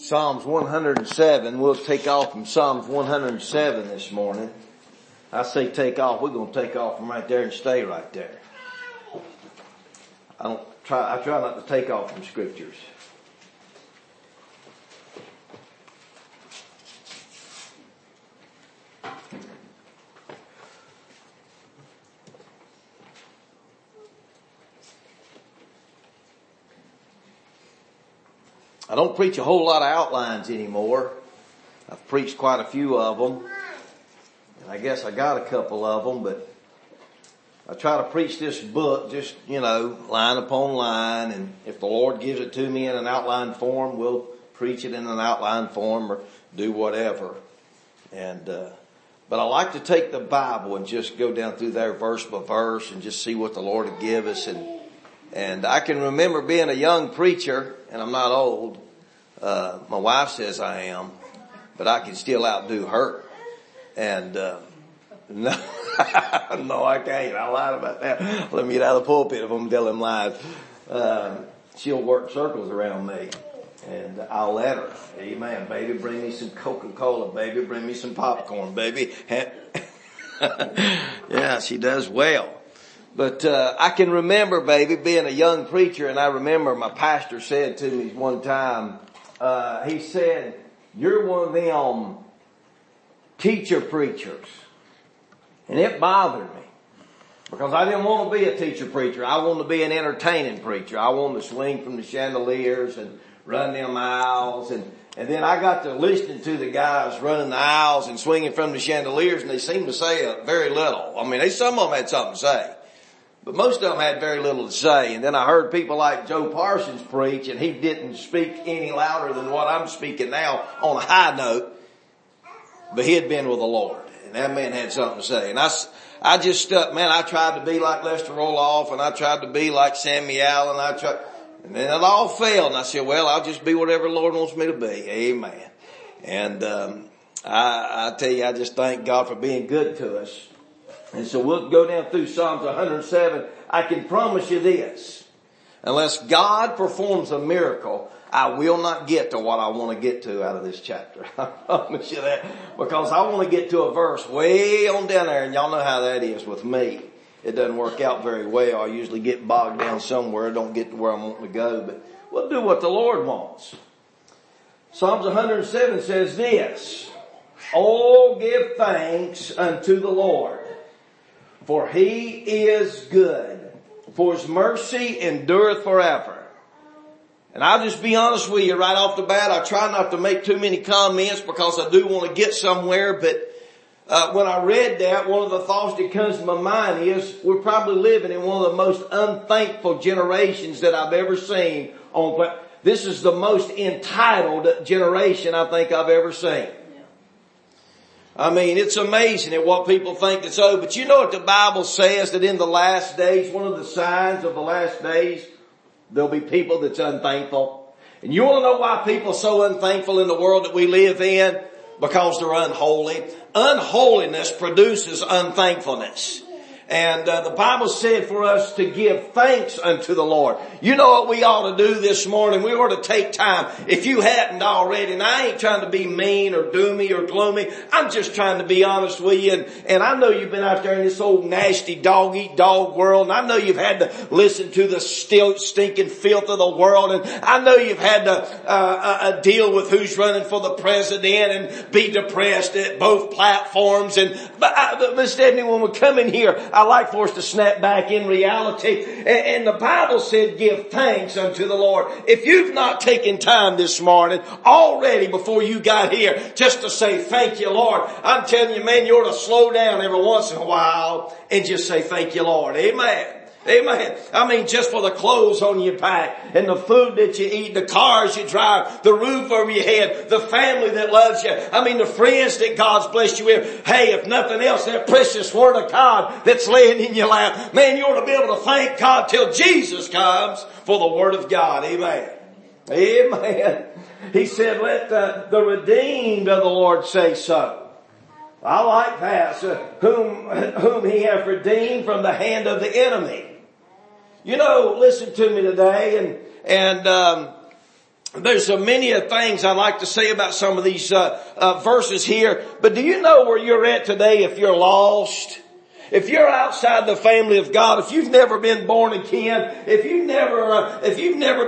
Psalms 107. We'll take off from Psalms 107 this morning. I say take off. We're going to take off from right there and stay right there. I try not to take off from scriptures. I don't preach a whole lot of outlines anymore. I've preached quite a few of them. And I guess I got a couple of them, but I try to preach this book just, line upon line. And if the Lord gives it to me in an outline form, we'll preach it in an outline form or do whatever. And, but I like to take the Bible and just go down through there verse by verse and just see what the Lord would give us. And I can remember being a young preacher, and I'm not old. My wife says I am, but I can still outdo her. And, no, no, I can't. I lied about that. Let me get out of the pulpit if I'm telling lies. She'll work circles around me, and I'll let her. Amen. Baby, bring me some Coca-Cola. Baby, bring me some popcorn. Baby. Yeah, she does well. But, I can remember, baby, being a young preacher, and I remember my pastor said to me one time, he said, "You're one of them teacher preachers." And it bothered me because I didn't want to be a teacher preacher. I wanted to be an entertaining preacher. I wanted to swing from the chandeliers and run them aisles. And then I got to listening to the guys running the aisles and swinging from the chandeliers, and they seemed to say very little. I mean, some of them had something to say, but most of them had very little to say. And then I heard people like Joe Parsons preach, and he didn't speak any louder than what I'm speaking now on a high note. But he had been with the Lord, and that man had something to say. And I just stuck, man, I tried to be like Lester Roloff, and I tried to be like Sammy Allen, and then it all failed. And I said, well, I'll just be whatever the Lord wants me to be. Amen. And, I tell you, I just thank God for being good to us. And so we'll go down through Psalms 107. I can promise you this. Unless God performs a miracle, I will not get to what I want to get to out of this chapter. I promise you that. Because I want to get to a verse way on down there, and y'all know how that is with me. It doesn't work out very well. I usually get bogged down somewhere. I don't get to where I want to go. But we'll do what the Lord wants. Psalms 107 says this: "Oh, give thanks unto the Lord, for he is good, for his mercy endureth forever." And I'll just be honest with you right off the bat. I try not to make too many comments because I do want to get somewhere. But when I read that, one of the thoughts that comes to my mind is we're probably living in one of the most unthankful generations that I've ever seen. This is the most entitled generation I think I've ever seen. I mean, it's amazing at what people think that's owed. But you know what the Bible says, that in the last days, one of the signs of the last days, there'll be people that's unthankful. And you want to know why people are so unthankful in the world that we live in? Because they're unholy. Unholiness produces unthankfulness. And the Bible said for us to give thanks unto the Lord. You know what we ought to do this morning? We ought to take time. If you hadn't already, and I ain't trying to be mean or doomy or gloomy. I'm just trying to be honest with you. And I know you've been out there in this old nasty dog-eat-dog world. And I know you've had to listen to the still stinking filth of the world. And I know you've had to deal with who's running for the president and be depressed at both platforms. But Miss Stephanie, when we come in here, I like for us to snap back in reality. And the Bible said, give thanks unto the Lord. If you've not taken time this morning already before you got here just to say thank you, Lord, I'm telling you, man, you ought to slow down every once in a while and just say thank you, Lord. Amen. Amen. I mean, just for the clothes on your back and the food that you eat, the cars you drive, the roof over your head, the family that loves you. I mean, the friends that God's blessed you with. Hey, if nothing else, that precious word of God that's laying in your lap. Man, you ought to be able to thank God till Jesus comes for the word of God. Amen. Amen. He said, let the redeemed of the Lord say so. I like that. So, whom he hath redeemed from the hand of the enemy. You know, listen to me today, and There's so many things I'd like to say about some of these verses here. But do you know where you're at today if you're lost? If you're outside the family of God, if you've never been born again, if you've never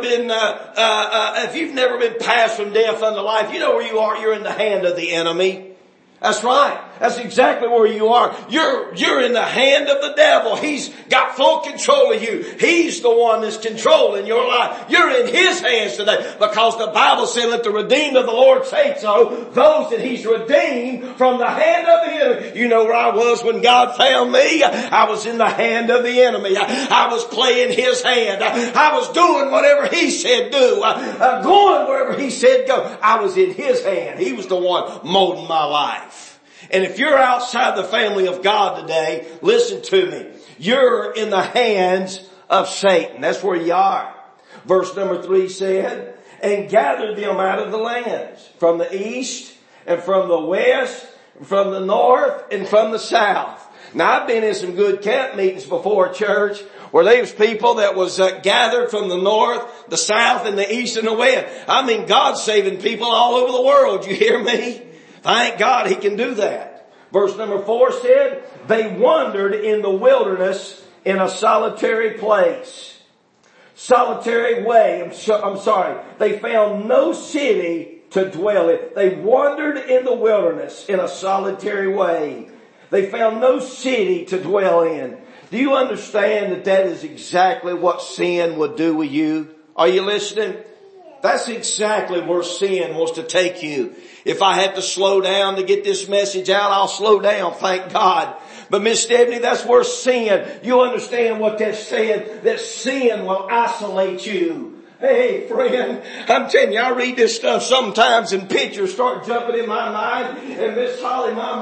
been passed from death unto life, you know where you are. You're in the hand of the enemy. That's right. That's exactly where you are. You're in the hand of the devil. He's got full control of you. He's the one that's controlling your life. You're in his hands today because the Bible said, let the redeemed of the Lord say so. Those that he's redeemed from the hand of the enemy. You know where I was when God found me? I was in the hand of the enemy. I was playing his hand. I was doing whatever he said do. Going wherever he said go. I was in his hand. He was the one molding my life. And if you're outside the family of God today, listen to me. You're in the hands of Satan. That's where you are. Verse number 3 said, and gathered them out of the lands, from the east and from the west, from the north and from the south. Now I've been in some good camp meetings before, church, where there was people that was gathered from the north, the south and the east and the west. I mean, God's saving people all over the world. You hear me? Thank God he can do that. Verse number 4 said, they wandered in the wilderness in a solitary place. Solitary way. I'm sorry. They found no city to dwell in. They wandered in the wilderness in a solitary way. They found no city to dwell in. Do you understand that that is exactly what sin would do with you? Are you listening? That's exactly where sin wants to take you. If I have to slow down to get this message out, I'll slow down, thank God. But Miss Stephanie, that's where sin, you understand what that's saying, that sin will isolate you. Hey friend, I'm telling you, I read this stuff sometimes and pictures start jumping in my mind, and Miss Holly, my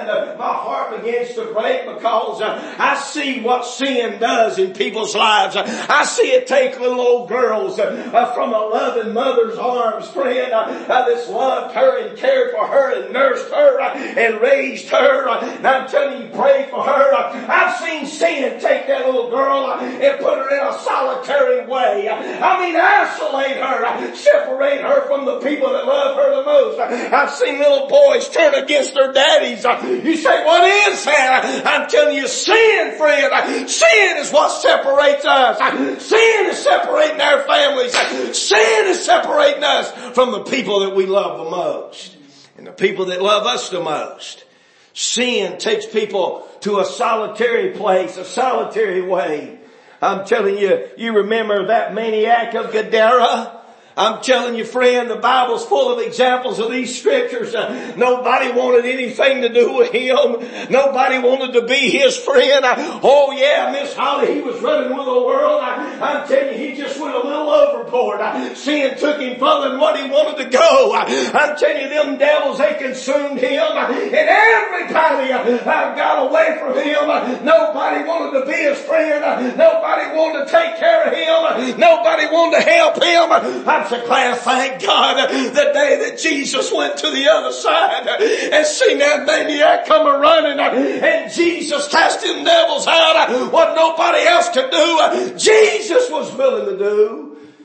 heart begins to break because I see what sin does in people's lives. I see it take little old girls from a loving mother's arms, friend, that's loved her and cared for her and nursed her and raised her. And I'm telling you, pray for her. I've seen sin take that little girl and put her in a solitary way. I mean, isolate her, separate her from the people that love her the most. I've seen little boys turn against their daddies. You say, what is that? I'm telling you, sin, friend. Sin is what separates us. Sin is separating our families. Sin is separating us from the people that we love the most and the people that love us the most. Sin takes people to a solitary place, a solitary way. I'm telling you, you remember that maniac of Gadara? I'm telling you, friend, the Bible's full of examples of these scriptures. Nobody wanted anything to do with him. Nobody wanted to be his friend. Oh yeah, Miss Holly, he was running with the world. I'm telling you, he just went a little overboard. Sin took him further than what he wanted to go. I'm telling you, them devils, they consumed him. And everybody got away from him. Nobody wanted to be his friend. Nobody wanted to take care of him. Nobody wanted to help him. I'm so glad, thank God, the day that Jesus went to the other side and seen that maniac come running and Jesus cast them devils out. What nobody else could do, Jesus was willing to do.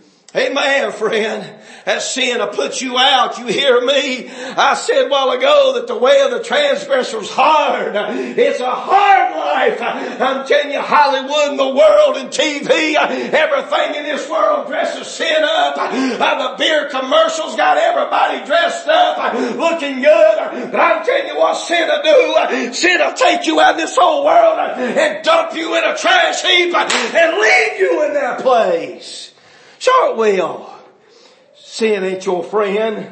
Amen, friend. That sin will put you out. You hear me? I said a while ago that the way of the transgressor is hard. It's a hard life. I'm telling you, Hollywood and the world and TV, everything in this world dresses sin up. The beer commercials got everybody dressed up, looking good. But I'm telling you what sin will do. Sin will take you out in this whole world and dump you in a trash heap and leave you in that place. Sure it will. Sin ain't your friend.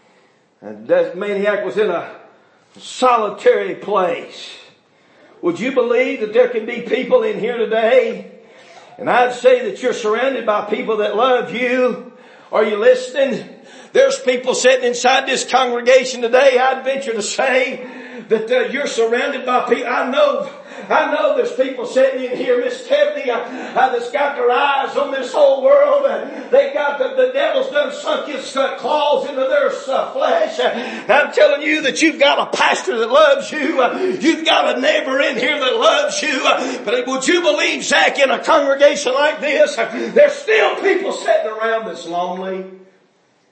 And that maniac was in a solitary place. Would you believe that there can be people in here today? And I'd say that you're surrounded by people that love you. Are you listening? There's people sitting inside this congregation today. I'd venture to say that you're surrounded by people. I know there's people sitting in here, Miss Tiffany, that's got their eyes on this whole world. They got the devil's done sunk his claws into their flesh. I'm telling you that you've got a pastor that loves you. You've got a neighbor in here that loves you. But would you believe, Zach, in a congregation like this, there's still people sitting around that's lonely?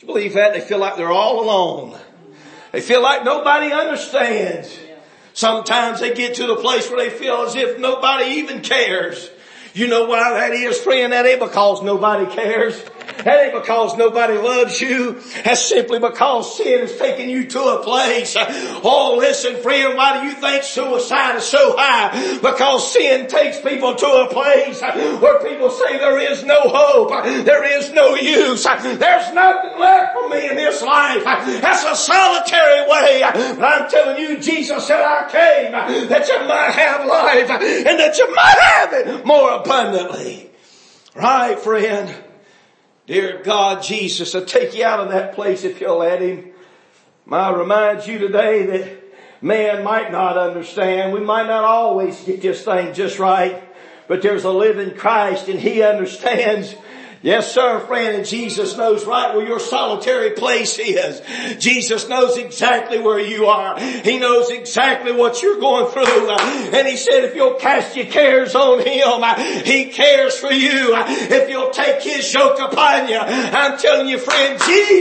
you believe that? They feel like they're all alone. They feel like nobody understands. Sometimes they get to the place where they feel as if nobody even cares. You know why that is, friend? That ain't because nobody cares. That ain't because nobody loves you. That's simply because sin has taken you to a place. Oh, listen, friend, why do you think suicide is so high? Because sin takes people to a place where people say there is no hope. There is no use. There's nothing left for me in this life. That's a solitary way. But I'm telling you, Jesus said, I came that you might have life and that you might have it more abundantly. Right, friend? Dear God, Jesus will take you out of that place if you'll let Him. I remind you today that man might not understand. We might not always get this thing just right. But there's a living Christ and He understands. Yes, sir, friend, and Jesus knows right where your solitary place is. Jesus knows exactly where you are. He knows exactly what you're going through. And He said if you'll cast your cares on Him, He cares for you. If you'll take His yoke upon you, I'm telling you, friend,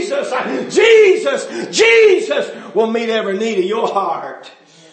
Jesus will meet every need of your heart.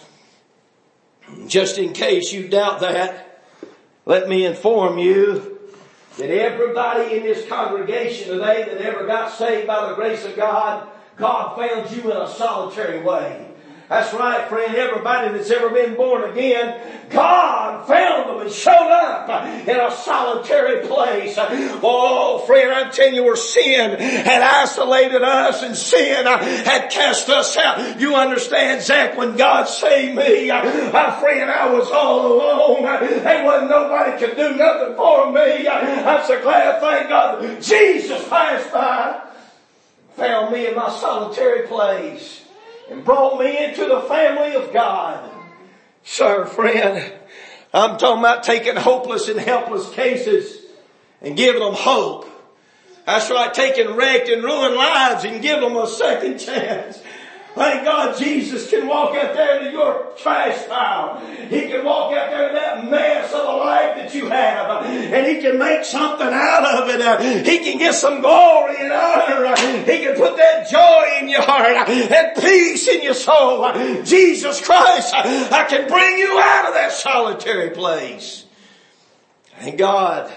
Just in case you doubt that, let me inform you that everybody in this congregation today that ever got saved by the grace of God, God found you in a solitary way. That's right, friend. Everybody that's ever been born again, God found them and showed up in a solitary place. Oh, friend, I'm telling you, where sin had isolated us and sin had cast us out. You understand, Zach, when God saved me, friend, I was all alone. There wasn't nobody could do nothing for me. I'm so glad, thank God, Jesus passed by, found me in my solitary place, and brought me into the family of God. Sir, friend, I'm talking about taking hopeless and helpless cases and giving them hope. That's right, taking wrecked and ruined lives and giving them a second chance. Thank God Jesus can walk out there into your trash pile. He can walk out there in that mess of a life that you have. And He can make something out of it. He can get some glory and honor. He can put that joy in your heart and peace in your soul. Jesus Christ, I can bring you out of that solitary place. Thank God.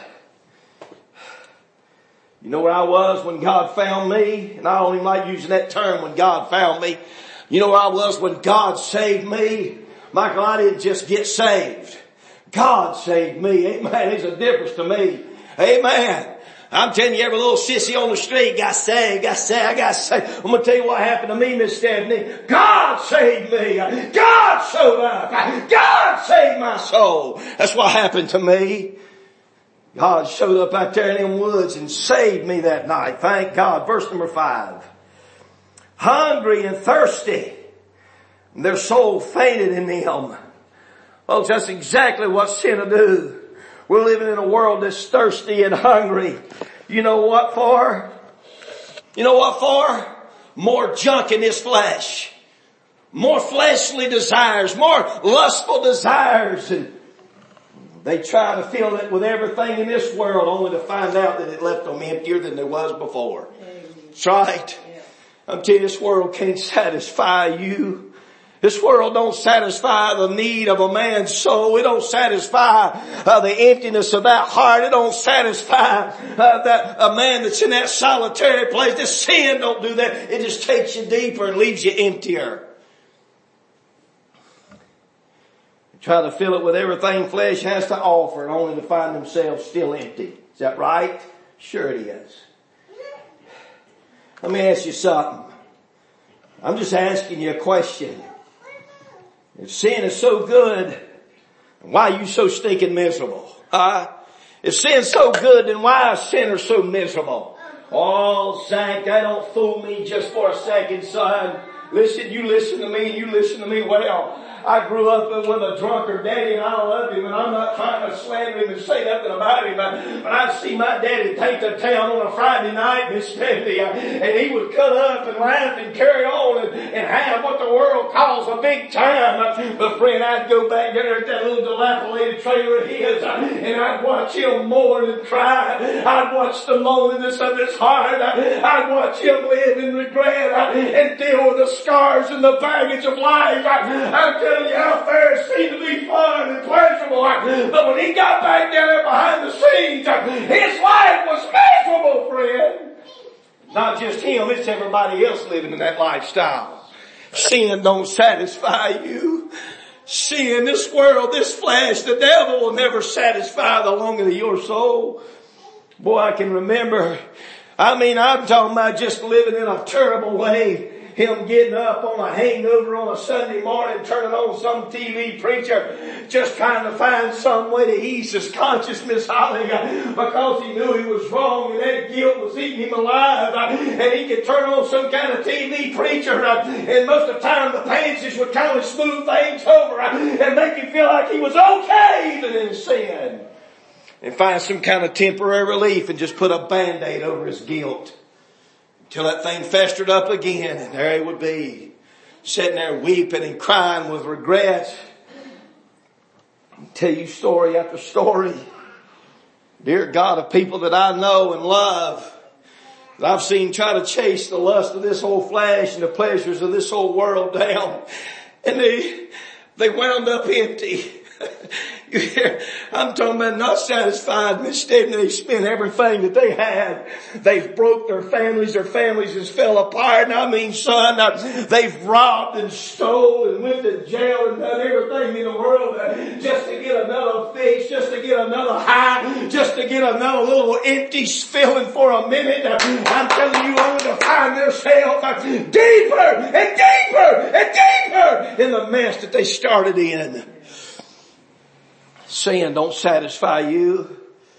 You know where I was when God found me? And I don't even like using that term, when God found me. You know where I was when God saved me? Michael, I didn't just get saved. God saved me. Amen. There's a difference to me. Amen. I'm telling you, every little sissy on the street got saved, got saved. I'm going to tell you what happened to me, Miss Stephanie. God saved me. God showed up. God saved my soul. That's what happened to me. God showed up out there in them woods and saved me that night. Thank God. Verse number 5. Hungry and thirsty, their soul fainted in them. Folks, that's exactly what sin will do. We're living in a world that's thirsty and hungry. You know what for? You know what for? More junk in this flesh. More fleshly desires. More lustful desires. And they try to fill it with everything in this world only to find out that it left them emptier than there was before. That's right. I'm telling you, this world can't satisfy you. This world don't satisfy the need of a man's soul. It don't satisfy the emptiness of that heart. It don't satisfy a man that's in that solitary place. This sin don't do that. It just takes you deeper and leaves you emptier. Try to fill it with everything flesh has to offer, and only to find themselves still empty. Is that right? Sure it is. Let me ask you something. I'm just asking you a question. If sin is so good, why are you so stinking miserable? If sin's so good, then why is sinners so miserable? Oh, Zach, that don't fool me just for a second, son. Listen, you listen to me well. I grew up with a drunkard daddy, and I love him, and I'm not trying to slander him and say nothing about him, but I'd see my daddy take to town on a Friday night, Miss Stephanie, and he would cut up and laugh and carry on and have what the world calls a big time. But friend, I'd go back there at that little dilapidated trailer of his, and I'd watch him mourn and cry. I'd watch the loneliness of his heart. I'd watch him live in regret and deal with the scars and the baggage of life. I'm telling you how fair it seemed to be fun and pleasurable. But when he got back there behind the scenes, his life was miserable, friend. Not just him, it's everybody else living in that lifestyle. Sin don't satisfy you. Sin, this world, this flesh, the devil will never satisfy the longing of your soul. Boy, I can remember, I'm talking about just living in a terrible way. Him getting up on a hangover on a Sunday morning, turning on some TV preacher, just trying to find some way to ease his conscience, Miss Holly, because he knew he was wrong and that guilt was eating him alive. And he could turn on some kind of TV preacher, and most of the time the passages would kind of smooth things over and make him feel like he was okay even in sin. And find some kind of temporary relief and just put a Band-Aid over his guilt. Till that thing festered up again, and there he would be, sitting there weeping and crying with regret. I'll tell you story after story. Dear God, of people that I know and love, that I've seen try to chase the lust of this whole flesh and the pleasures of this whole world down. And they wound up empty. You hear, I'm talking about not satisfied, Miss Stephanie. They spent everything that they had. They've broke their families has fell apart. And son, they've robbed and stole and went to jail and done everything in the world just to get another fix, just to get another high, just to get another little empty feeling for a minute. I'm telling you, only to find themselves deeper and deeper and deeper in the mess that they started in. Sin don't satisfy you.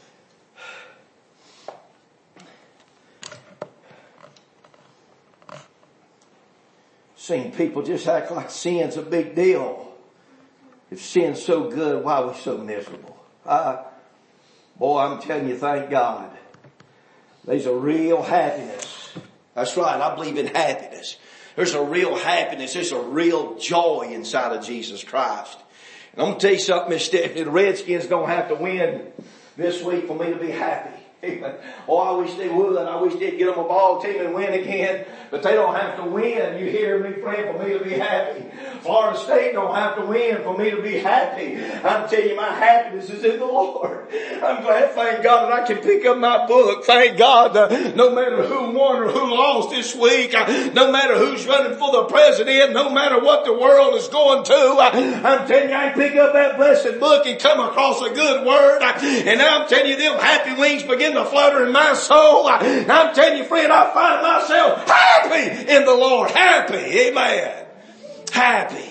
Seeing people just act like sin's a big deal. If sin's so good, why are we so miserable? Boy, I'm telling you, thank God. There's a real happiness. That's right, I believe in happiness. There's a real happiness. There's a real joy inside of Jesus Christ. And I'm going to tell you something, Miss Stephanie. The Redskins don't have to win this week for me to be happy. Oh, I wish they would. I wish they'd get them a ball team and win again. But they don't have to win, you hear me, friend, for me to be happy. Florida State don't have to win for me to be happy. I'm telling you, my happiness is in the Lord. I'm glad, thank God, that I can pick up my book. Thank God, no matter who won or who lost this week, no matter who's running for the president, no matter what the world is going to, I'm telling you, I can pick up that blessed book and come across a good word. And I'm telling you, them happy wings begin to flutter in my soul. I'm telling you, friend, I find myself happy in the Lord. Happy. Amen. Happy.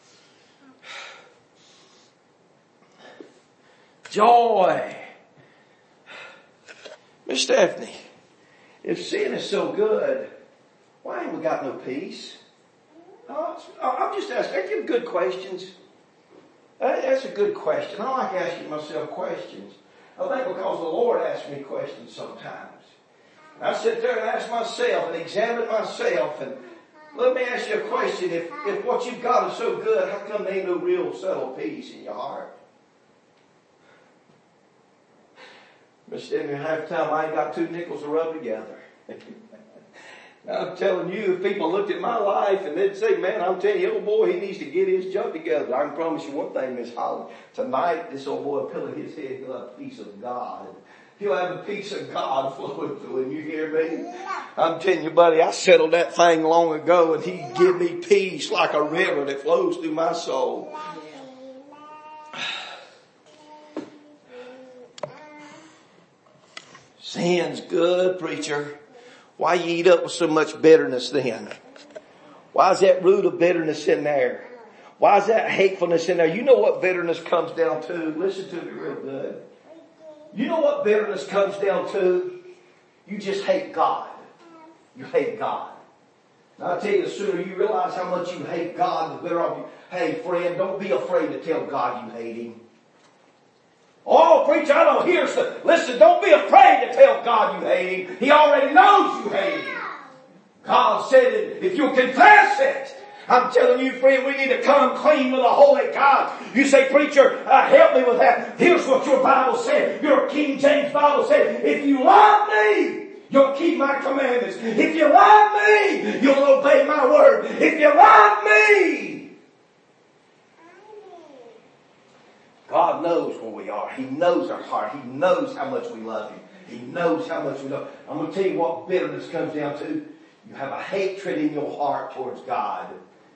Joy. Miss Stephanie, if sin is so good, why ain't we got no peace? I'm just asking. I give good questions. That's a good question. I like asking myself questions. I think because the Lord asks me questions sometimes. And I sit there and ask myself and examine myself, and let me ask you a question. If what you've got is so good, how come there ain't no real settled peace in your heart? Miss Stephanie, half the time I ain't got two nickels to rub together. I'm telling you, if people looked at my life and they'd say, man, I'm telling you, old boy, he needs to get his junk together. I can promise you one thing, Miss Holly. Tonight, this old boy will pillow his head, he'll have a peace of God. He'll have the peace of God flowing through him. You hear me? I'm telling you, buddy, I settled that thing long ago, and he give me peace like a river that flows through my soul. Sin's good, preacher. Why you eat up with so much bitterness then? Why is that root of bitterness in there? Why is that hatefulness in there? You know what bitterness comes down to? Listen to me real good. You know what bitterness comes down to? You just hate God. You hate God. And I tell you, the sooner you realize how much you hate God, the better off you. Hey, friend, don't be afraid to tell God you hate Him. Oh, preacher, I don't hear stuff. Listen, don't be afraid to tell God you hate Him. He already knows you hate Him. God said that if you'll confess it, I'm telling you, friend, we need to come clean with a holy God. You say, preacher, help me with that. Here's what your Bible said. Your King James Bible said, if you love me, you'll keep my commandments. If you love me, you'll obey my word. If you love me. God knows where we are. He knows our heart. He knows how much we love Him. He knows how much we love Him. I'm going to tell you what bitterness comes down to. You have a hatred in your heart towards God.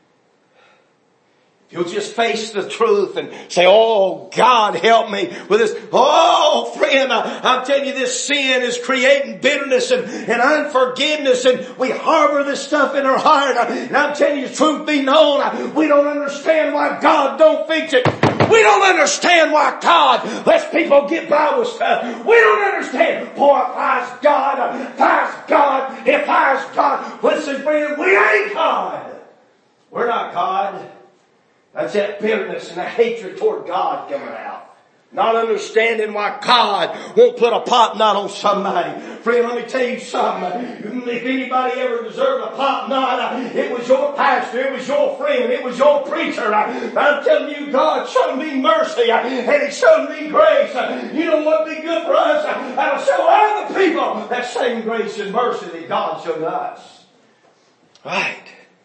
You'll just face the truth and say, oh, God, help me with this. Oh, friend, I'm telling you, this sin is creating bitterness and unforgiveness, and we harbor this stuff in our heart. And I'm telling you, truth be known, we don't understand why God don't fix it. We don't understand why God lets people get by with stuff. We don't understand. Boy, if I's God, if I's God. Listen, friend, we ain't God. We're not God. That's that bitterness and that hatred toward God coming out. Not understanding why God won't put a pop knot on somebody. Friend, let me tell you something. If anybody ever deserved a pop knot, it was your pastor, it was your friend, it was your preacher. I'm telling you, God showed me mercy and He showed me grace. You know what would be good for us? That'll show other people that same grace and mercy that God showed us. Right.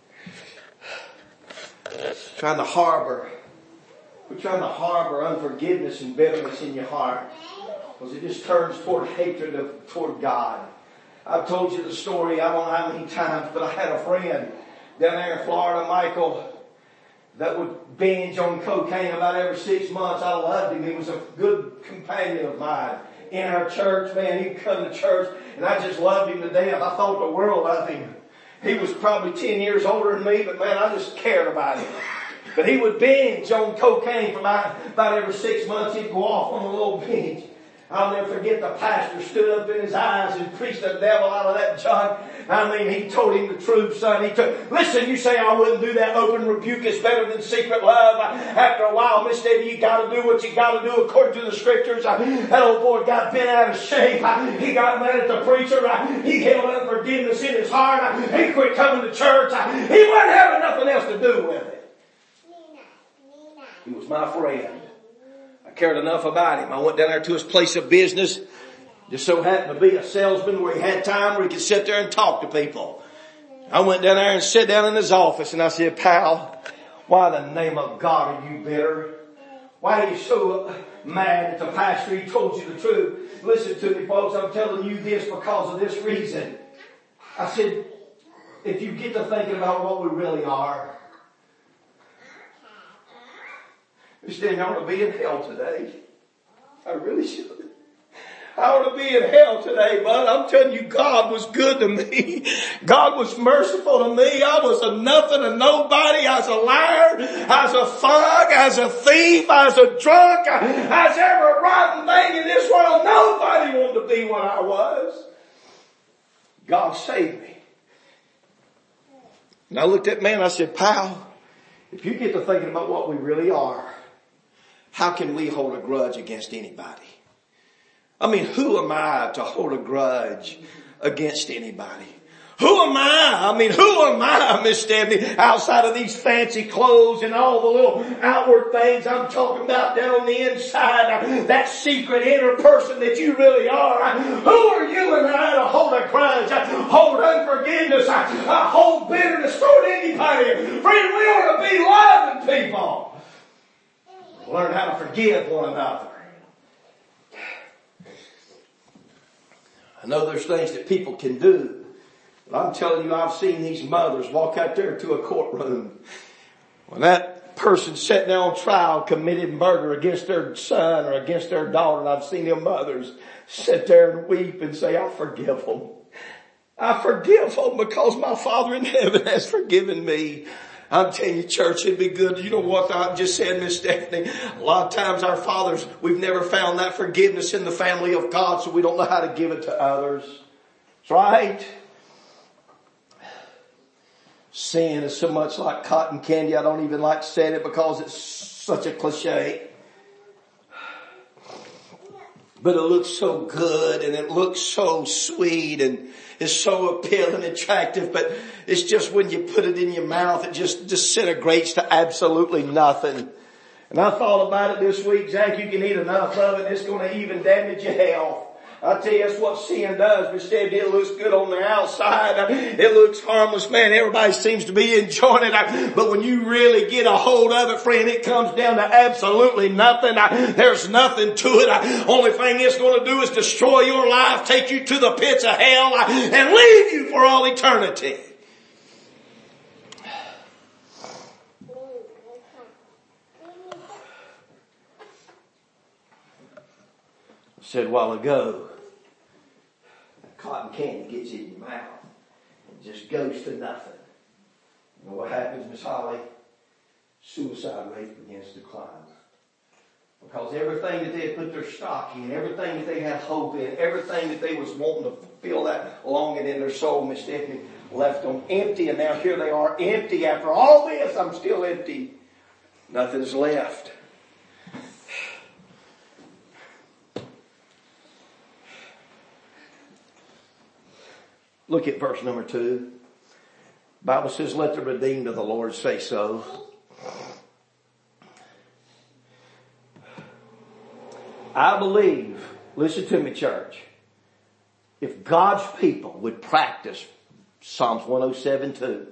We're trying to harbor unforgiveness and bitterness in your heart, because it just turns toward hatred toward God. I've told you the story, I don't know how many times, but I had a friend down there in Florida, Michael, that would binge on cocaine about every 6 months. I loved him. He was a good companion of mine in our church. Man, he'd come to church and I just loved him to death. I thought the world of him. He was probably 10 years older than me, but man, I just cared about him. But he would binge on cocaine for about every 6 months. He'd go off on a little binge. I'll never forget the pastor stood up in his eyes and preached the devil out of that junk. I mean, he told him the truth, son. Listen, you say I wouldn't do that. Open rebuke is better than secret love. After a while, Miss Debbie, you got to do what you got to do according to the scriptures. That old boy got bent out of shape. He got mad at the preacher. He held unforgiveness in his heart. He quit coming to church. He wasn't having nothing else to do with it. He was my friend. I cared enough about him. I went down there to his place of business. Just so happened to be a salesman where he had time where he could sit there and talk to people. I went down there and sat down in his office and I said, pal, why in the name of God are you bitter? Why are you so mad at the pastor? He told you the truth. Listen to me, folks. I'm telling you this because of this reason. I said, if you get to thinking about what we really are, Miss Debbie, I want to be in hell today. I really should. I want to be in hell today, but I'm telling you, God was good to me. God was merciful to me. I was a nothing, a nobody. I was a liar. I was a thug. I was a thief. I was a drunk. I was every rotten thing in this world. Nobody wanted to be what I was. God saved me. And I looked at man and I said, pal, if you get to thinking about what we really are, how can we hold a grudge against anybody? I mean, who am I to hold a grudge against anybody? Who am I? I mean, who am I, Miss Stephanie, outside of these fancy clothes and all the little outward things I'm talking about down on the inside, that secret inner person that you really are? Who are you and I to hold a grudge, hold unforgiveness, hold bitterness toward anybody? Friend, we ought to be loving people. Learn how to forgive one another. I know there's things that people can do, but I'm telling you, I've seen these mothers walk out there to a courtroom. When that person sat there on trial committed murder against their son or against their daughter, and I've seen them mothers sit there and weep and say, I forgive them. I forgive them because my Father in heaven has forgiven me. I'm telling you, church, it'd be good. You know what I just said, Miss Stephanie? A lot of times our fathers, we've never found that forgiveness in the family of God, so we don't know how to give it to others. That's right. Sin is so much like cotton candy. I don't even like saying it because it's such a cliche. But it looks so good and it looks so sweet and is so appealing and attractive. But it's just when you put it in your mouth, it just disintegrates to absolutely nothing. And I thought about it this week, Zach, you can eat enough of it, it's going to even damage your health. I tell you, that's what sin does. Instead, it looks good on the outside. It looks harmless, man. Everybody seems to be enjoying it. But when you really get a hold of it, friend, it comes down to absolutely nothing. There's nothing to it. Only thing it's going to do is destroy your life, take you to the pits of hell, and leave you for all eternity. I said a while ago, cotton candy gets in your mouth and just goes to nothing. You know what happens, Miss Holly? Suicide rate begins to climb. Because everything that they had put their stock in, everything that they had hope in, everything that they was wanting to fulfill that longing in their soul, Miss Stephanie, left them empty. And now here they are empty. After all this, I'm still empty. Nothing's left. Look at verse number 2. The Bible says, let the redeemed of the Lord say so. I believe, listen to me, church, if God's people would practice Psalms 107:2,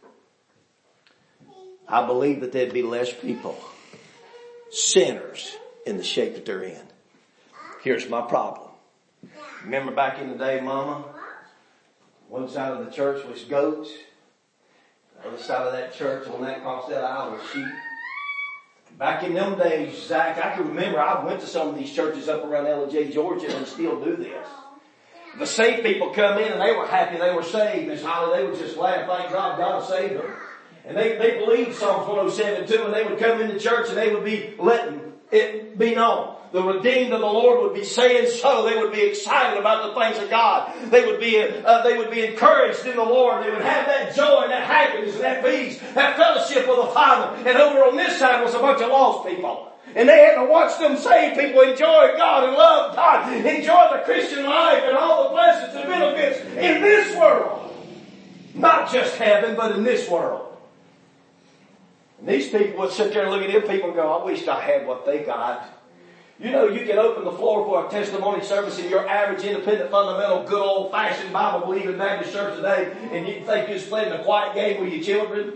I believe that there'd be less people, sinners, in the shape that they're in. Here's my problem. Remember back in the day, Mama? One side of the church was goats. The other side of that church on that across that aisle was sheep. Back in them days, Zach, I can remember I went to some of these churches up around L.J., Georgia, and still do this. The saved people come in and they were happy they were saved. Miss Holly, they would just laugh, thank God, God saved them. And they believed Psalms 107:2, and they would come into church and they would be letting it be known. The redeemed of the Lord would be saying so. They would be excited about the things of God. They would be encouraged in the Lord. They would have that joy and that happiness and that peace, that fellowship with the Father. And over on this side was a bunch of lost people. And they had to watch them saved people enjoy God and love God, enjoy the Christian life and all the blessings and benefits in this world. Not just heaven, but in this world. And these people would sit there and look at them people and go, I wish I had what they got. You know, you can open the floor for a testimony service in your average, independent, fundamental, good old-fashioned, Bible-believing Baptist church today, and you think you're just playing a quiet game with your children.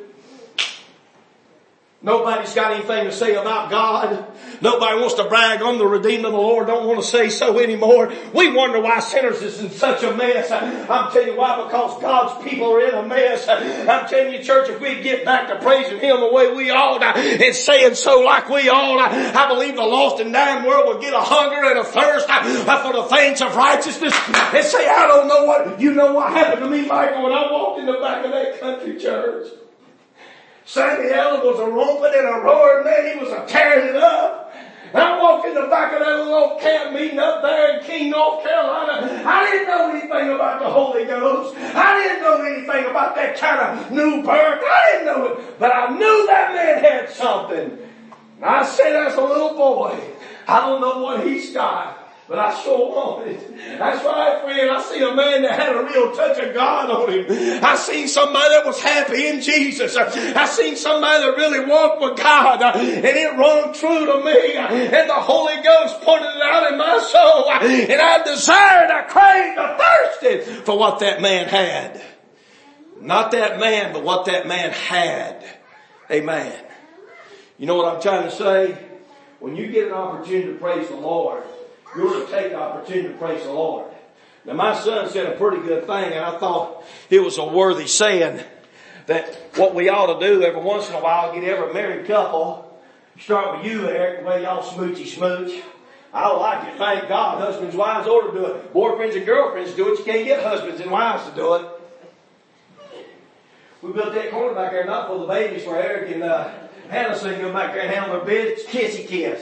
Nobody's got anything to say about God. Nobody wants to brag on the redeemed of the Lord. Don't want to say so anymore. We wonder why sinners is in such a mess. I'm telling you why, because God's people are in a mess. I'm telling you, church, if we get back to praising Him the way we ought and saying so like we ought, I believe the lost and dying world will get a hunger and a thirst for the things of righteousness and say, I don't know what, you know what happened to me, Michael, when I walked in the back of that country church. Sammy Allen was a romping and a roaring man. He was a tearing it up. And I walked in the back of that little old camp meeting up there in King, North Carolina. I didn't know anything about the Holy Ghost. I didn't know anything about that kind of new birth. I didn't know it. But I knew that man had something. And I said as a little boy, I don't know what he's got, but I sure want it. That's right, friend. I see a man that had a real touch of God on him. I seen somebody that was happy in Jesus. I seen somebody that really walked with God. And it rung true to me. And the Holy Ghost pointed it out in my soul. And I desired, I craved, I thirsted for what that man had. Not that man, but what that man had. Amen. You know what I'm trying to say? When you get an opportunity to praise the Lord, you're to take the opportunity to praise the Lord. Now my son said a pretty good thing, and I thought it was a worthy saying, that what we ought to do every once in a while, get every married couple, start with you, Eric, the way y'all smoochy smooch. I like it, thank God. Husbands, wives ought to do it. Boyfriends and girlfriends do it. You can't get husbands and wives to do it. We built that corner back there, not for the babies, for Eric and Hannah, so they can go back there and handle their business. Kissy kiss.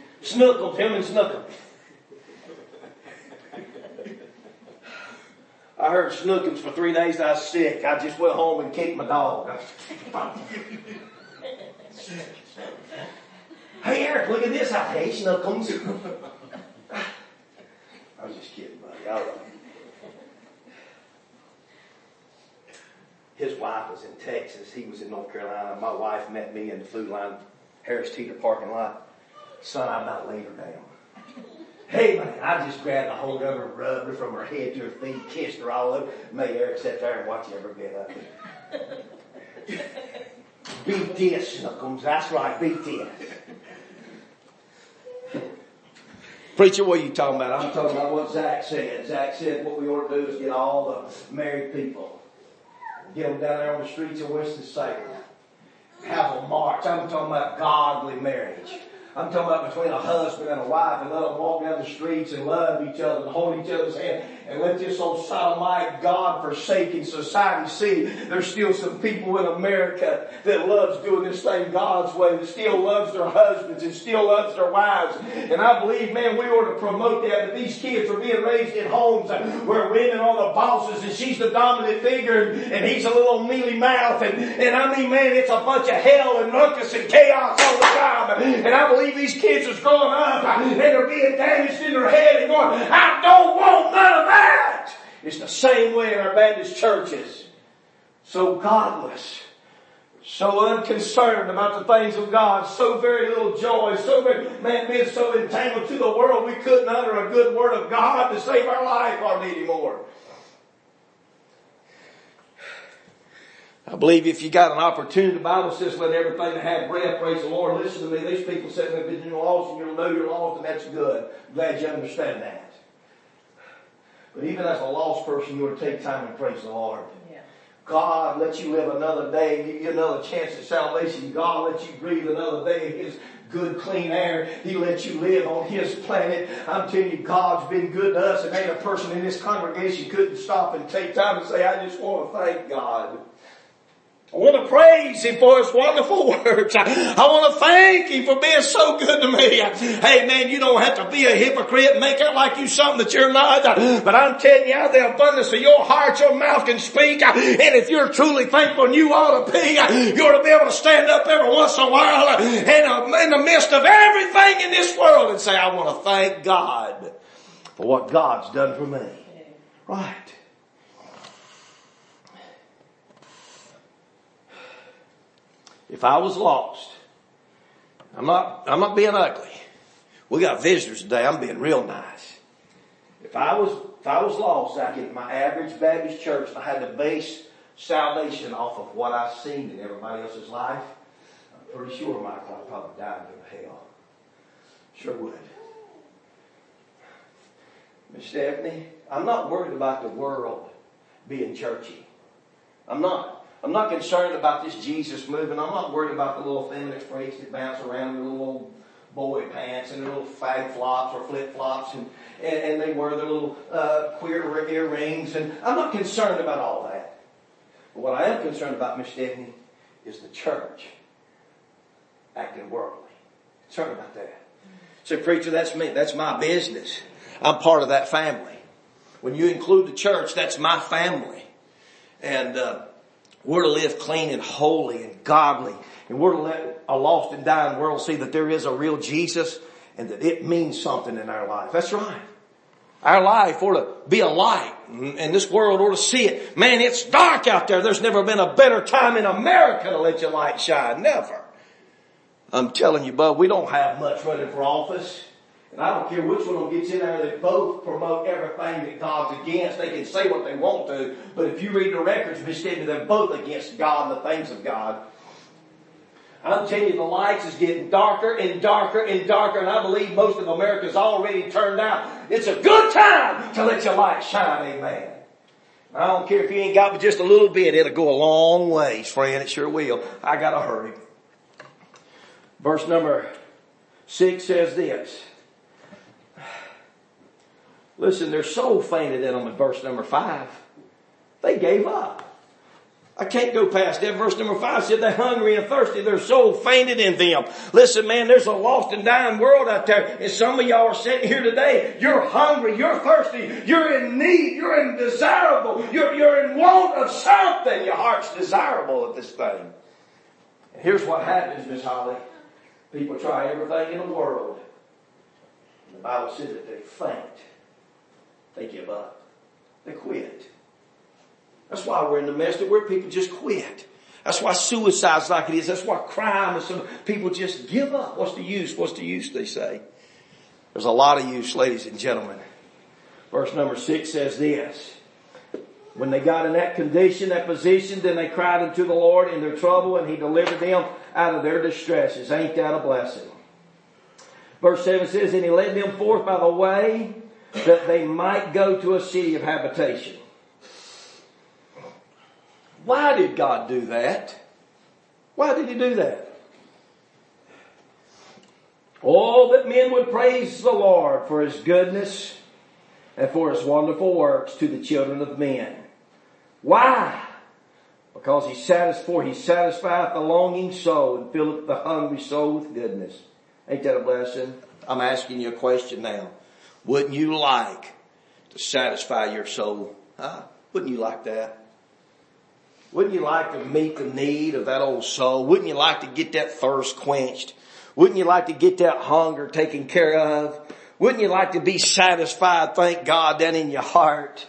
Snuckle, Tim and Snuckle. I heard snookums for 3 days and I was sick. I just went home and kicked my dog. Hey Eric, look at this. Hey snookums. I was just kidding, buddy. I love you. His wife was in Texas. He was in North Carolina. My wife met me in the Food Line, Harris Teeter parking lot. Son, I about laid her down. Hey man, I just grabbed a hold of her, rubbed her from her head to her feet, kissed her all over, made Eric sit there and watch every bit of it. Beat this, Snookums. That's right, beat this. Preacher, what are you talking about? I'm talking about what Zach said. Zach said what we ought to do is get all the married people, get them down there on the streets of Winston-Salem, have a march. I'm talking about godly marriage. I'm talking about between a husband and a wife, and let them walk down the streets and love each other and hold each other's hand, and let this old sodomite, God-forsaken society see there's still some people in America that loves doing this thing God's way, that still loves their husbands and still loves their wives. And I believe, man, we ought to promote that. But these kids are being raised in homes where women are the bosses and she's the dominant figure and he's a little mealy mouth. And I mean, man, it's a bunch of hell and ruckus and chaos all the time. And I believe these kids is growing up and they're being damaged in their head and going, I don't want none of that. It's the same way in our Baptist churches. So godless, so unconcerned about the things of God, so very little joy, so very, man, being so entangled to the world we couldn't utter a good word of God to save our life hardly anymore. I believe if you got an opportunity, the Bible says, let everything that have breath praise the Lord. Listen to me. These people say they've been lost and you'll know you're lost, and that's good. I'm glad you understand that. But even as a lost person, you ought to take time and praise the Lord. Yeah. God let you live another day, give you another chance at salvation. God let you breathe another day in His good, clean air. He let you live on His planet. I'm telling you, God's been good to us, and ain't a person in this congregation couldn't stop and take time and say, I just want to thank God. I want to praise Him for His wonderful works. I want to thank Him for being so good to me. Hey man, you don't have to be a hypocrite and make out like you something that you're not. But I'm telling you, out of the abundance of your heart, your mouth can speak. And if you're truly thankful, and you ought to be, you ought to be able to stand up every once in a while in the midst of everything in this world and say, I want to thank God for what God's done for me. Right. If I was lost, I'm not being ugly. We got visitors today. I'm being real nice. If I was lost, I get my average Baptist church, and I had to base salvation off of what I've seen in everybody else's life, I'm pretty sure Michael, I'd probably die and go to hell. Sure would. Miss Stephanie, I'm not worried about the world being churchy. I'm not concerned about this Jesus movement. I'm not worried about the little feminist freaks that bounce around in little old boy pants and their little fag flops or flip flops and they wear their little queer earrings. And I'm not concerned about all that. But what I am concerned about, Miss Stephanie, is the church acting worldly. Concerned about that. So, preacher, that's me. That's my business. I'm part of that family. When you include the church, that's my family. And we're to live clean and holy and godly. And we're to let a lost and dying world see that there is a real Jesus and that it means something in our life. That's right. Our life ought to be a light, and this world ought to see it. Man, it's dark out there. There's never been a better time in America to let your light shine. Never. I'm telling you, bud, we don't have much running for office. And I don't care which one of them gets in there, they both promote everything that God's against. They can say what they want to, but if you read the records, they're both against God and the things of God. I'm telling you, the lights is getting darker and darker and darker, and I believe most of America's already turned out. It's a good time to let your light shine, amen. I don't care if you ain't got but just a little bit, it'll go a long ways, friend, it sure will. I gotta hurry. Verse number 6 says this. Listen, their soul fainted in them in verse number 5. They gave up. I can't go past that. Verse number 5 said they're hungry and thirsty. Their soul fainted in them. Listen, man, there's a lost and dying world out there. And some of y'all are sitting here today. You're hungry. You're thirsty. You're in need. You're in desirable. You're in want of something. Your heart's desirable at this thing. And here's what happens, Miss Holly. People try everything in the world. And the Bible says that they faint. They give up. They quit. That's why we're in the mess that where people just quit. That's why suicide's like it is. That's why crime is some people just give up. What's the use? What's the use, they say. There's a lot of use, ladies and gentlemen. Verse number 6 says this. When they got in that condition, that position, then they cried unto the Lord in their trouble, and He delivered them out of their distresses. Ain't that a blessing? Verse 7 says, and He led them forth by the way that they might go to a city of habitation. Why did God do that? Why did He do that? Oh, that men would praise the Lord for His goodness and for His wonderful works to the children of men. Why? Because He satisfieth the longing soul and filleth the hungry soul with goodness. Ain't that a blessing? I'm asking you a question now. Wouldn't you like to satisfy your soul? Huh? Wouldn't you like that? Wouldn't you like to meet the need of that old soul? Wouldn't you like to get that thirst quenched? Wouldn't you like to get that hunger taken care of? Wouldn't you like to be satisfied, thank God, down in your heart?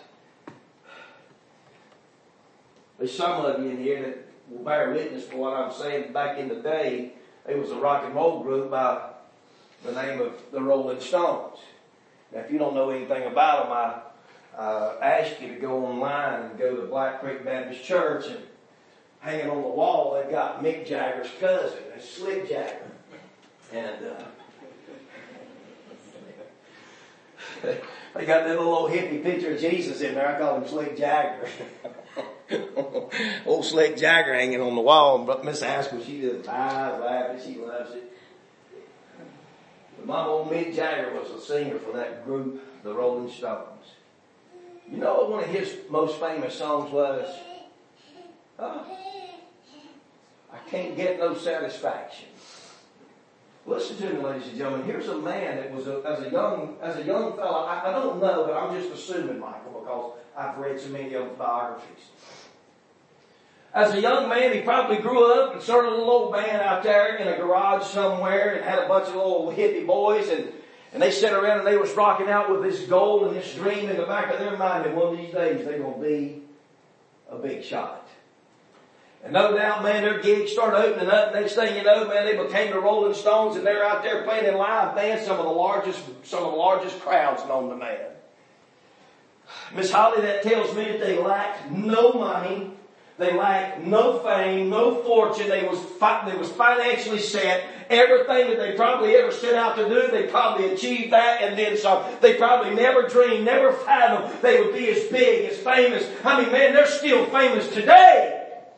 There's some of you in here that will bear witness for what I'm saying. Back in the day, there was a rock and roll group by the name of the Rolling Stones. Now, if you don't know anything about them, I ask you to go online and go to Black Creek Baptist Church, and hanging on the wall they've got Mick Jagger's cousin, that's Slick Jagger. And they got that little old hippie picture of Jesus in there. I call him Slick Jagger. Old Slick Jagger hanging on the wall. But Miss Haskell, she just laughing. She loves it. But my old Mick Jagger was a singer for that group, the Rolling Stones. You know what one of his most famous songs was? I can't get no satisfaction. Listen to me, ladies and gentlemen. Here's a man that was as a young fellow. I don't know, but I'm just assuming, Michael, because I've read so many of his biographies. As a young man, he probably grew up and started a little old band out there in a garage somewhere, and had a bunch of little hippie boys, and they sat around and they was rocking out with this goal and this dream in the back of their mind that one of these days they're going to be a big shot. And no doubt, man, their gigs started opening up. Next thing you know, man, they became the Rolling Stones, and they're out there playing in live bands, some of the largest crowds known to man. Miss Holly, that tells me that they lacked no money. They lacked no fame, no fortune. They was financially set. Everything that they probably ever set out to do, they probably achieved that and then some. They probably never dreamed, never fathomed they would be as big, as famous. I mean, man, they're still famous today.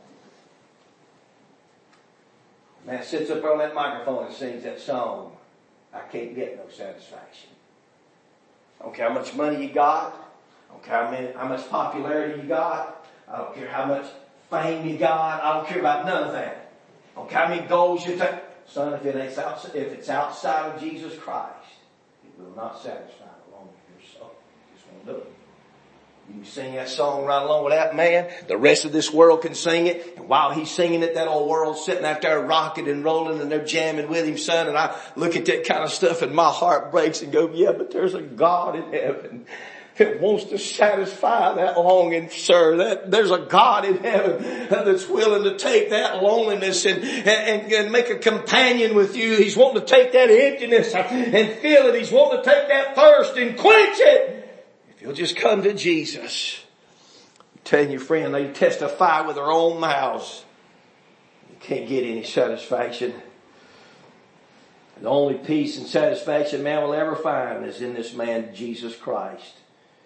Man sits up on that microphone and sings that song, I can't get no satisfaction. I don't care how much money you got. I don't care how much popularity you got. I don't care how much fame you got. I don't care about none of that. I don't care how many goals you take. Son, if it's outside of Jesus Christ, it will not satisfy the longing of your soul. It just won't do it. You can sing that song right along with that man. The rest of this world can sing it. And while he's singing it, that old world's sitting out there rocking and rolling and they're jamming with him, son. And I look at that kind of stuff and my heart breaks and go, yeah, but there's a God in heaven that wants to satisfy that longing, sir. There's a God in heaven that's willing to take that loneliness and make a companion with you. He's wanting to take that emptiness and fill it. He's wanting to take that thirst and quench it. You'll just come to Jesus. I'm telling you, friend, they testify with their own mouths. You can't get any satisfaction. The only peace and satisfaction man will ever find is in this man, Jesus Christ.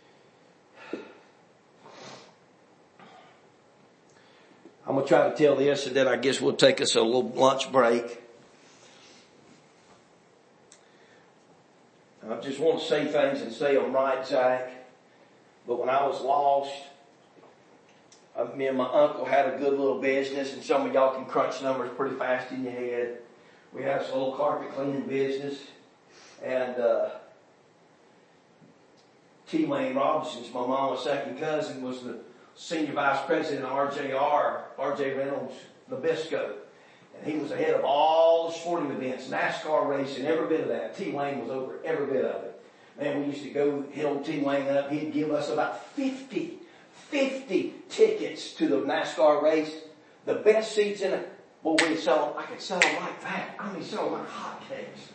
I'm going to try to tell this, and then I guess we'll take us a little lunch break. I just want to say things and say them right, Zach. But when I was lost, Me and my uncle had a good little business, and some of y'all can crunch numbers pretty fast in your head. We had this little carpet cleaning business, and T. Wayne Robinson's my mama's second cousin was the senior vice president of RJR, R.J. Reynolds Nabisco. And he was the head of all the sporting events, NASCAR racing, every bit of that. T. Wayne was over every bit of it. Man, we used to go hit old T. Wayne up. He'd give us about 50 tickets to the NASCAR race. The best seats in it. Boy, we'd sell them. I could sell them like that. I mean, sell them like hotcakes.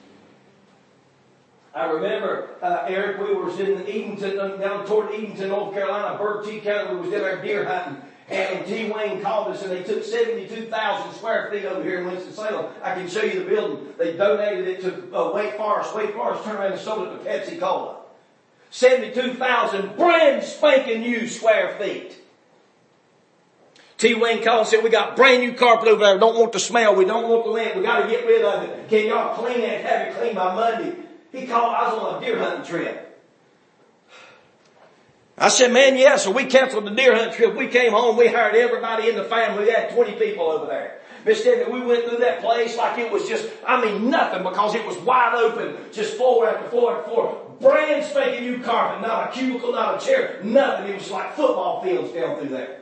I remember, Eric, we was in Edenton, down toward Edenton, North Carolina, Bird T. County. We was down there deer hunting. And T. Wayne called us, and they took 72,000 square feet over here in Winston-Salem. I can show you the building. They donated it to Wake Forest. Wake Forest turned around and sold it to Pepsi Cola. 72,000 brand spanking new square feet. T. Wayne called and said, we got brand new carpet over there. Don't want the smell. We don't want the lint. We got to get rid of it. Can y'all clean it? Have it cleaned by Monday. He called. I was on a deer hunting trip. I said, man, yeah. So we canceled the deer hunting trip. We came home. We hired everybody in the family. We had 20 people over there. Miss Stephanie, we went through that place like it was just, nothing, because it was wide open. Just floor after floor after floor. Brand spanking new carpet. Not a cubicle, not a chair. Nothing. It was like football fields down through there.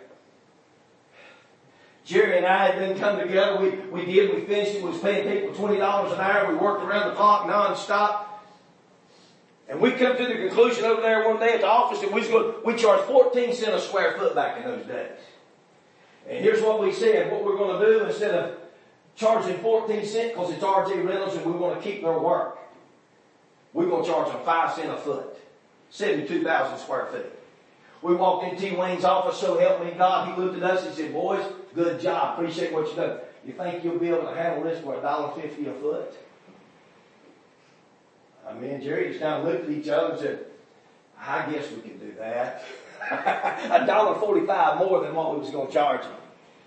Jerry and I had been come together. We finished it. We was paying people $20 an hour. We worked around the clock nonstop. And we come to the conclusion over there one day at the office that we charged 14 cents a square foot back in those days. And here's what we said. What we're going to do, instead of charging 14 cents, because it's R.J. Reynolds and we want to keep their work, we're going to charge them 5 cents a foot. 72,000 square feet. We walked in T. Wayne's office, so help me God. He looked at us and said, boys, good job. Appreciate what you've done. You think you'll be able to handle this for $1.50 a foot? Me and Jerry just kind of looked at each other and said, I guess we can do that. $1.45 more than what we was going to charge him.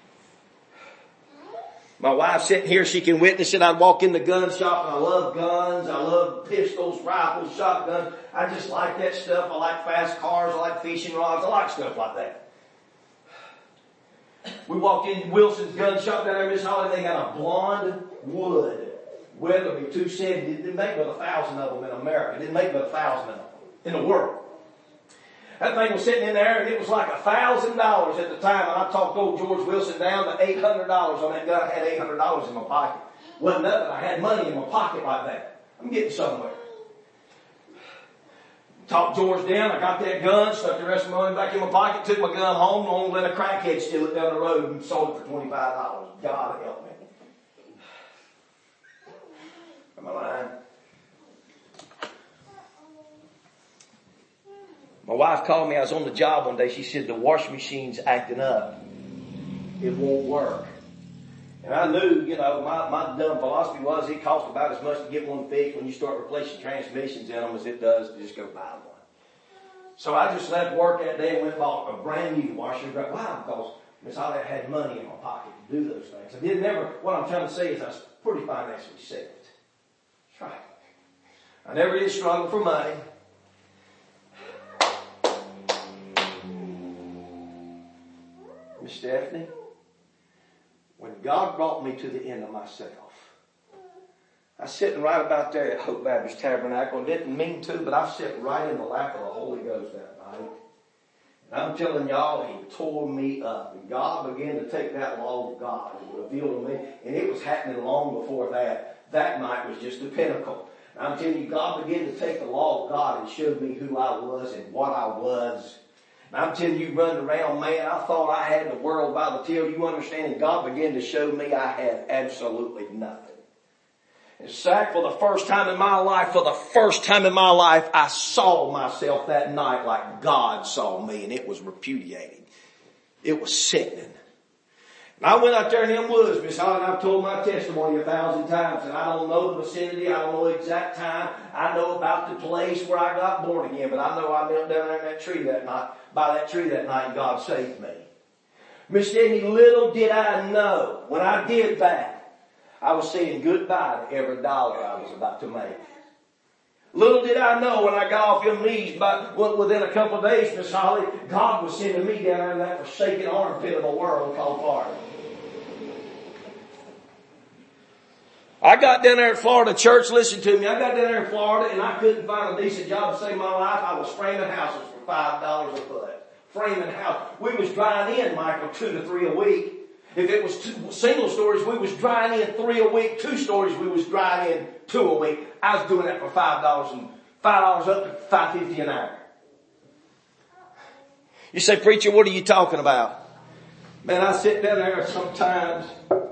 My wife's sitting here, she can witness it. I'd walk in the gun shop, and I love guns. I love pistols, rifles, shotguns. I just like that stuff. I like fast cars. I like fishing rods. I like stuff like that. We walked in Wilson's gun shop down there in Miss Holly. They got a blonde wood Weatherby 270. It didn't make but 1,000 of them in America. It didn't make but 1,000 of them in the world. That thing was sitting in there, and it was like $1,000 at the time. And I talked old George Wilson down to $800 on that gun. I had $800 in my pocket. Wasn't nothing. I had money in my pocket like that. I'm getting somewhere. Talked George down. I got that gun, stuck the rest of my money back in my pocket, took my gun home, and only let a crackhead steal it down the road and sold it for $25. God help me. Am I lying? My wife called me. I was on the job one day. She said, the washing machine's acting up. It won't work. And I knew, my dumb philosophy was it costs about as much to get one fixed when you start replacing transmissions in them as it does to just go buy one. So I just left work that day and went and bought a brand new washer. Why? Because Miss Holly had money in my pocket to do those things. What I'm trying to say is I was pretty financially set. That's right. I never did struggle for money. Miss Stephanie, when God brought me to the end of myself, I was sitting right about there at Hope Baptist Tabernacle, and didn't mean to, but I was sitting right in the lap of the Holy Ghost that night. And I'm telling y'all, He tore me up. And God began to take that law of God and reveal to me. And it was happening long before that. That night was just the pinnacle. And I'm telling you, God began to take the law of God and showed me who I was and what I was. I'm telling you, running around, man, I thought I had the world by the tail. You understand? And God began to show me I had absolutely nothing. In fact, for the first time in my life, I saw myself that night like God saw me, and it was repudiating. It was sickening. And I went out there in them woods, Miss Holly, and I've told my testimony 1,000 times, and I don't know the vicinity, I don't know the exact time. I know about the place where I got born again, but I know I knelt down there in that tree that night, and God saved me. Miss Stephanie, little did I know, when I did that, I was saying goodbye to every dollar I was about to make. Little did I know when I got off them knees, within a couple of days, Miss Holly, God was sending me down there in that forsaken armpit of the world called Florida. I got down there in Florida, church, listen to me. I got down there in Florida and I couldn't find a decent job to save my life. I was framing houses for $5 a foot. Framing house. We was drying in, Michael, 2 to 3 a week. If it was single stories, we was drying in 3 a week. 2 stories, we was drying in 2 a week. I was doing that for $5 and $5 up to $5.50 an hour. You say, preacher, what are you talking about? Man, I sit down there sometimes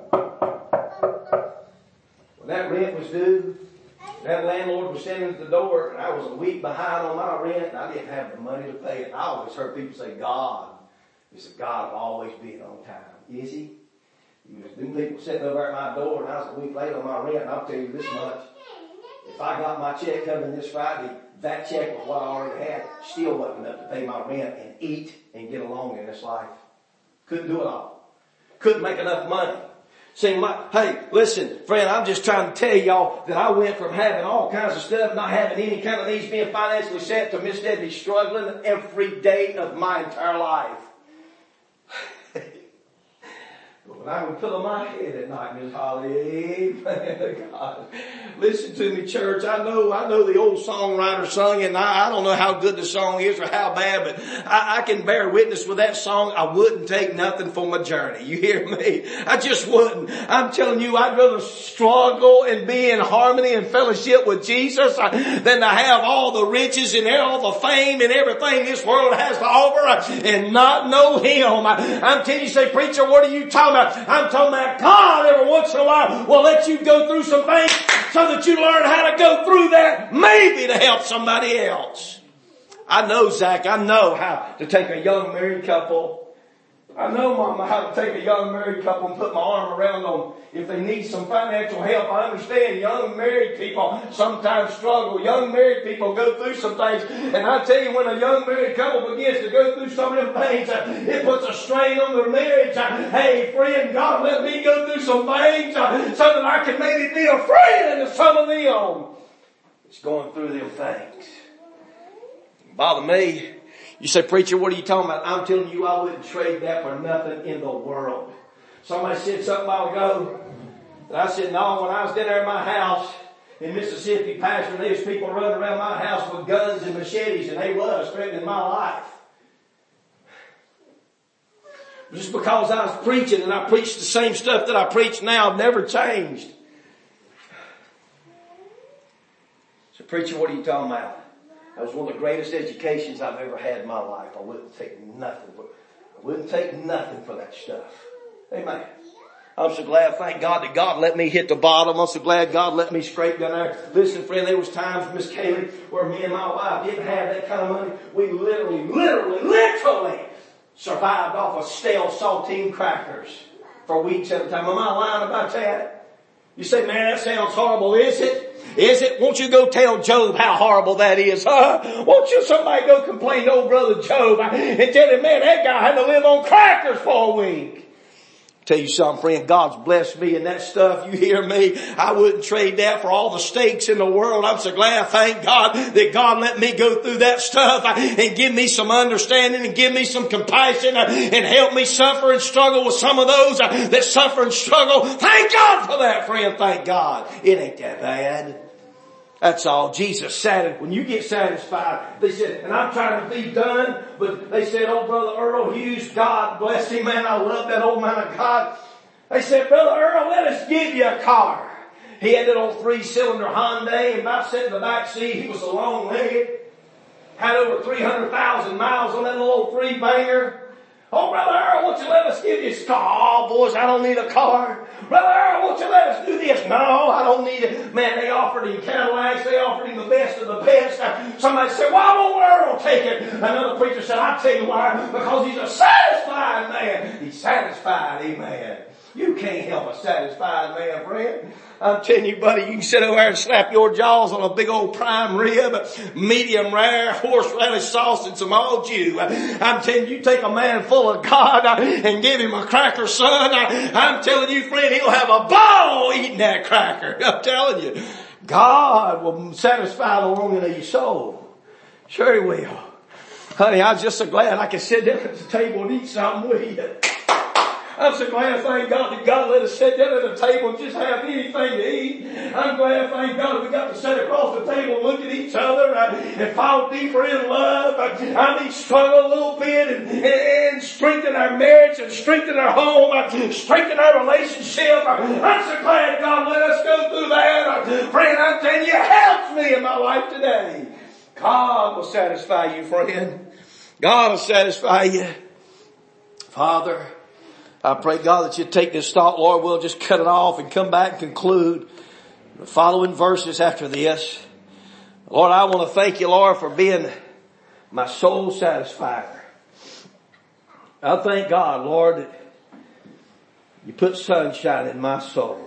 when that rent was due. That landlord was standing at the door and I was a week behind on my rent and I didn't have the money to pay it. I always heard people say, God is a God of always being on time. Is he? Them people sitting over at my door and I was a week late on my rent, and I'll tell you this much. If I got my check coming this Friday, that check was what I already had. Still wasn't enough to pay my rent and eat and get along in this life. Couldn't do it all. Couldn't make enough money. See, hey, listen, friend, I'm just trying to tell y'all that I went from having all kinds of stuff, not having any kind of needs, being financially set, to Miss Debbie struggling every day of my entire life. When I would put on my head at night, Miss Holly, amen to God. Listen to me, church. I know the old songwriter sung it, and I don't know how good the song is or how bad, but I can bear witness with that song. I wouldn't take nothing for my journey. You hear me? I just wouldn't. I'm telling you, I'd rather struggle and be in harmony and fellowship with Jesus than to have all the riches and all the fame and everything this world has to offer and not know Him. I'm telling you, say, preacher, what are you talking about? I'm talking about God every once in a while will let you go through some things so that you learn how to go through that, maybe to help somebody else. I know, Zach, I know how to take a young married couple. I know, Mama, how to take a young married couple and put my arm around them if they need some financial help. I understand young married people sometimes struggle. Young married people go through some things. And I tell you, when a young married couple begins to go through some of them things, it puts a strain on their marriage. Hey, friend, God let me go through some things so that I can maybe be a friend to some of them. It's going through them things. Bother me. You say, preacher, what are you talking about? I'm telling you, I wouldn't trade that for nothing in the world. Somebody said something a while ago. And I said, no, when I was down there in my house in Mississippi, Pastor, there was people running around my house with guns and machetes, and they was threatening my life. Just because I was preaching and I preached the same stuff that I preach now, never changed. So, preacher, what are you talking about? That was one of the greatest educations I've ever had in my life. I wouldn't take nothing for that stuff. Amen. I'm so glad, thank God, that God let me hit the bottom. I'm so glad God let me scrape down there. Listen, friend, there was times, Miss Kaylee, where me and my wife didn't have that kind of money. We literally survived off of stale saltine crackers for weeks at a time. Am I lying about that? You say, man, that sounds horrible, is it? Is it? Won't you go tell Job how horrible that is? Won't you somebody go complain to old brother Job and tell him, man, that guy had to live on crackers for a week. Tell you something, friend, God's blessed me in that stuff. You hear me? I wouldn't trade that for all the steaks in the world. I'm so glad, thank God, that God let me go through that stuff and give me some understanding and give me some compassion and help me suffer and struggle with some of those that suffer and struggle. Thank God for that, friend. Thank God. It ain't that bad. That's all. Jesus satisfied. When you get satisfied, they said, and I'm trying to be done, but they said, oh, Brother Earl Hughes, God bless him, man. I love that old man of God. They said, Brother Earl, let us give you a car. He had that old 3-cylinder Hyundai, and about sitting in the back seat, he was a long-legged. Had over 300,000 miles on that little old 3-banger. Oh, Brother Earl, won't you let us give you a car? Oh, boys, I don't need a car. Brother Earl, won't you let us do this? No, I don't need it. Man, they offered him Cadillacs. They offered him the best of the best. Somebody said, why won't Earl take it? Another preacher said, I'll tell you why. Because he's a satisfied man. He's satisfied, amen. You can't help a satisfied man, friend. I'm telling you, buddy, you can sit over there and slap your jaws on a big old prime rib, medium rare, horseradish sauce and some au jus. I'm telling you, take a man full of God and give him a cracker, son. I'm telling you, friend, he'll have a ball eating that cracker. I'm telling you. God will satisfy the longing of your soul. Sure He will. Honey, I'm just so glad I can sit down at the table and eat something with you. I'm so glad, thank God, that God let us sit down at the table and just have anything to eat. I'm glad, thank God, that we got to sit across the table and look at each other and fall deeper in love. I mean, struggle a little bit and strengthen our marriage and strengthen our home, strengthen our relationship. I'm so glad God let us go through that. Friend, I'm telling you, it helps me in my life today. God will satisfy you, friend. God will satisfy you. Father, I pray, God, that you take this thought, Lord. We'll just cut it off and come back and conclude the following verses after this. Lord, I want to thank you, Lord, for being my soul satisfier. I thank God, Lord, that you put sunshine in my soul.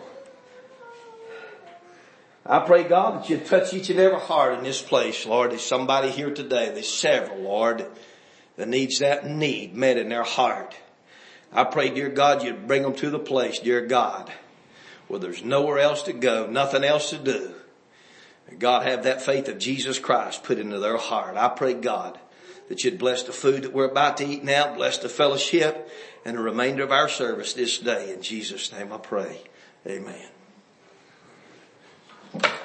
I pray, God, that you touch each and every heart in this place, Lord. There's somebody here today. There's several, Lord, that needs that need met in their heart. I pray, dear God, you'd bring them to the place, dear God, where there's nowhere else to go, nothing else to do. God, have that faith of Jesus Christ put into their heart. I pray, God, that you'd bless the food that we're about to eat now, bless the fellowship and the remainder of our service this day. In Jesus' name I pray. Amen.